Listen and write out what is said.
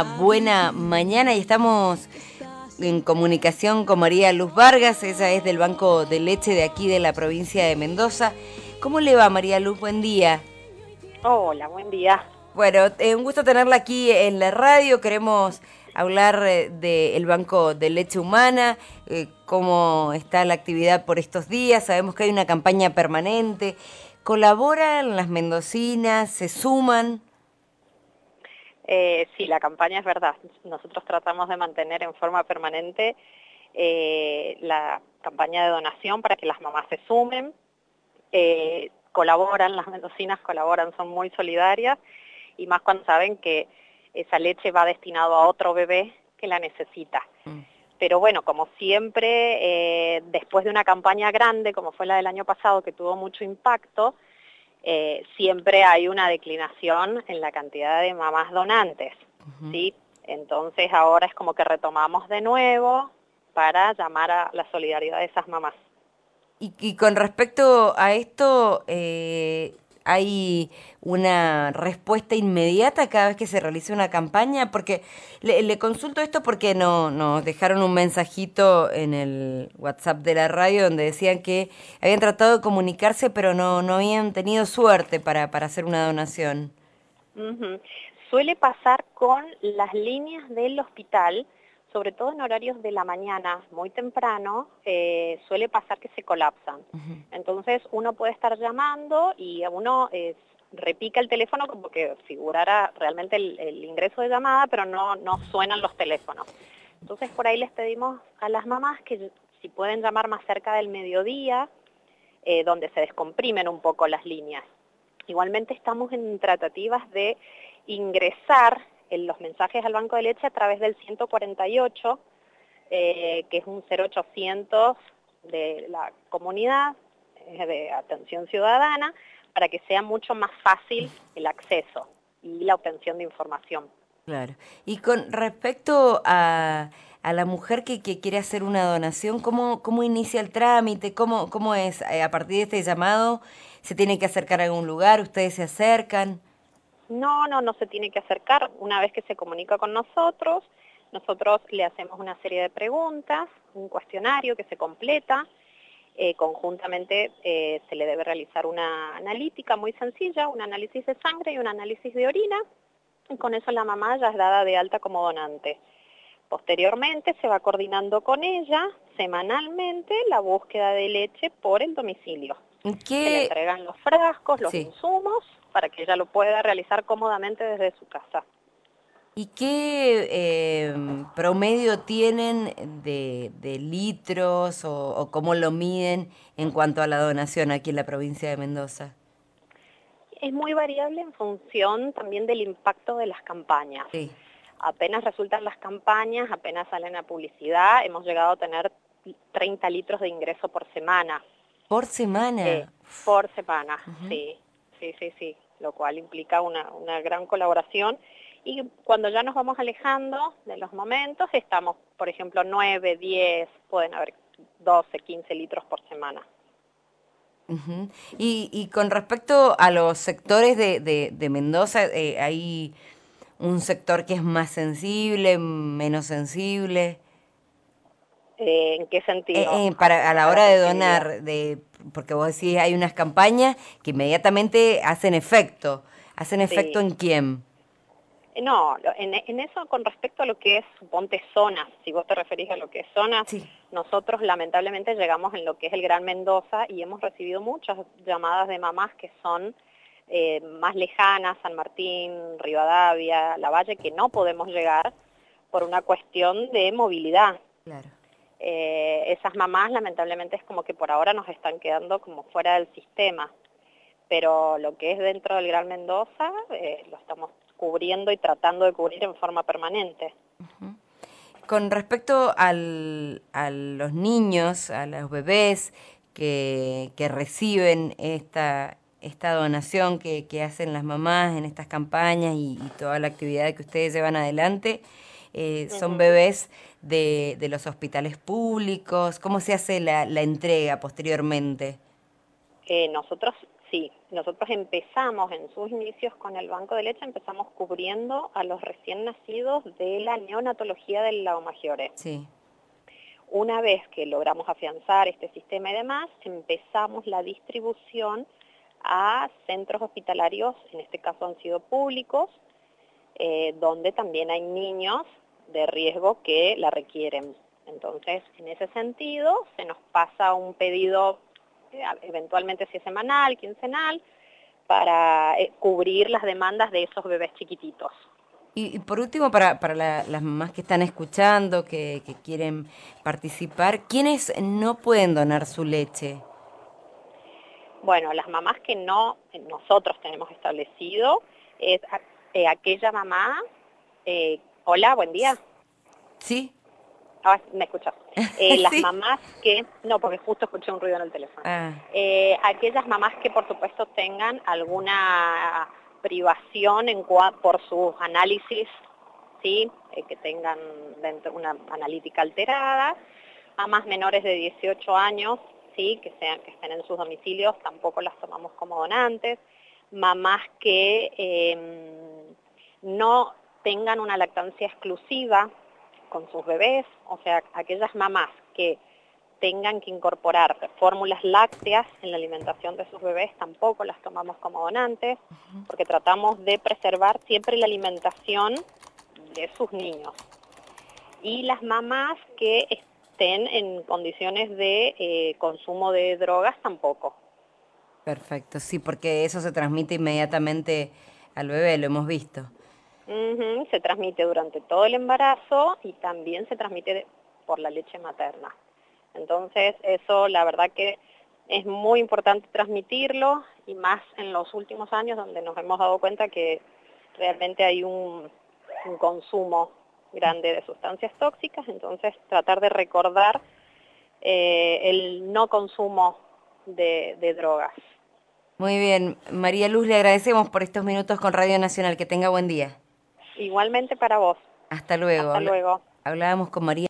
buena mañana y estamos en comunicación con María Luz Vargas. Ella es del Banco de Leche de aquí de la provincia de Mendoza. ¿Cómo le va, María Luz? Buen día. Hola, buen día. Bueno, un gusto tenerla aquí en la radio. Queremos hablar del Banco de Leche Humana, cómo está la actividad por estos días. Sabemos que hay una campaña permanente. ¿Colaboran las mendocinas? ¿Se suman? Sí, la campaña es verdad. Nosotros tratamos de mantener en forma permanente la campaña de donación para que las mamás se sumen. Colaboran, las mendocinas colaboran, son muy solidarias y más cuando saben que esa leche va destinado a otro bebé que la necesita. Pero bueno, como siempre, después de una campaña grande, como fue la del año pasado, que tuvo mucho impacto, siempre hay una declinación en la cantidad de mamás donantes, ¿sí? Entonces ahora es como que retomamos de nuevo para llamar a la solidaridad de esas mamás. Y con respecto a esto, ¿hay una respuesta inmediata cada vez que se realiza una campaña? Porque le consulto esto porque nos dejaron un mensajito en el WhatsApp de la radio donde decían que habían tratado de comunicarse pero no habían tenido suerte para hacer una donación. Ujú. Suele pasar con las líneas del hospital, sobre todo en horarios de la mañana, muy temprano, suele pasar que se colapsan. Entonces uno puede estar llamando y a uno repica el teléfono como que figurara realmente el ingreso de llamada, pero no suenan los teléfonos. Entonces por ahí les pedimos a las mamás que si pueden llamar más cerca del mediodía, donde se descomprimen un poco las líneas. Igualmente estamos en tratativas de ingresar en los mensajes al banco de leche a través del 148, que es un 0800 de la comunidad de atención ciudadana, para que sea mucho más fácil el acceso y la obtención de información. Claro. Y con respecto a la mujer que quiere hacer una donación, ¿cómo inicia el trámite? ¿Cómo es? A partir de este llamado, ¿se tiene que acercar a algún lugar? ¿Ustedes se acercan? No se tiene que acercar. Una vez que se comunica con nosotros, nosotros le hacemos una serie de preguntas, un cuestionario que se completa. Conjuntamente se le debe realizar una analítica muy sencilla, un análisis de sangre y un análisis de orina, y con eso la mamá ya es dada de alta como donante. Posteriormente se va coordinando con ella semanalmente la búsqueda de leche por el domicilio. Se le ¿Qué? entregan los frascos, los Sí. insumos, para que ella lo pueda realizar cómodamente desde su casa. ¿Y qué promedio tienen de litros o cómo lo miden en cuanto a la donación aquí en la provincia de Mendoza? Es muy variable en función también del impacto de las campañas. Sí. Apenas resultan las campañas, apenas salen a publicidad, hemos llegado a tener 30 litros de ingreso por semana. ¿Por semana? Por semana, Ujú. sí, lo cual implica una gran colaboración. Y cuando ya nos vamos alejando de los momentos, estamos, por ejemplo, 9, 10, pueden haber 12, 15 litros por semana. Ujú. Y con respecto a los sectores de Mendoza, ¿hay un sector que es más sensible, menos sensible? ¿En qué sentido A afecta la la hora de sensibilidad? donar, porque vos decís hay unas campañas que inmediatamente ¿hacen efecto Sí. en quién? No, en eso con respecto a lo que es, suponte, zonas, si vos te referís a lo que es zonas, Sí. nosotros lamentablemente llegamos en lo que es el Gran Mendoza y hemos recibido muchas llamadas de mamás que son más lejanas, San Martín, Rivadavia, La Valle, que no podemos llegar por una cuestión de movilidad. Claro. Esas mamás lamentablemente es como que por ahora nos están quedando como fuera del sistema, pero lo que es dentro del Gran Mendoza lo estamos cubriendo y tratando de cubrir en forma permanente. Con respecto a los niños, a los bebés que reciben esta donación que hacen las mamás en estas campañas y toda la actividad que ustedes llevan adelante, son Ujú. bebés de los hospitales públicos. ¿Cómo se hace la entrega posteriormente? Nosotros Sí, nosotros empezamos en sus inicios con el banco de leche, empezamos cubriendo a los recién nacidos de la neonatología del Lago Maggiore. Sí. Una vez que logramos afianzar este sistema y demás, empezamos la distribución a centros hospitalarios, en este caso han sido públicos, donde también hay niños de riesgo que la requieren. Entonces, en ese sentido, se nos pasa un pedido, eventualmente si es semanal, quincenal, para cubrir las demandas de esos bebés chiquititos. Y por último, para las mamás que están escuchando, que quieren participar, ¿quiénes no pueden donar su leche? Bueno, las mamás que no nosotros tenemos establecido es aquella mamá, hola, buen día. ¿Sí? Ah, me escuchas. Las Sí. mamás que, no, porque justo escuché un ruido en el teléfono. Ah, Aquellas mamás que por supuesto tengan alguna privación por sus análisis, ¿sí? Que tengan dentro una analítica alterada, mamás menores de 18 años, ¿sí? Que estén en sus domicilios, tampoco las tomamos como donantes, mamás que no tengan una lactancia exclusiva con sus bebés, o sea, aquellas mamás que tengan que incorporar fórmulas lácteas en la alimentación de sus bebés, tampoco las tomamos como donantes, porque tratamos de preservar siempre la alimentación de sus niños. Y las mamás que estén en condiciones de consumo de drogas, tampoco. perfecto, sí, porque eso se transmite inmediatamente al bebé, lo hemos visto. Se transmite durante todo el embarazo y también se transmite por la leche materna. Entonces, eso la verdad que es muy importante transmitirlo, y más en los últimos años donde nos hemos dado cuenta que realmente hay un consumo grande de sustancias tóxicas, entonces tratar de recordar el no consumo de drogas. Muy bien, María Luz, le agradecemos por estos minutos con Radio Nacional. Que tenga buen día. Igualmente para vos. Hasta luego. Hasta luego. Hablábamos con María.